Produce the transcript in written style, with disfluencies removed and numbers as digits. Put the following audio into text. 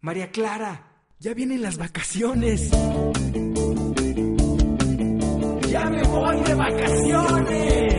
María Clara, ya vienen las vacaciones. ¡Ya me voy de vacaciones!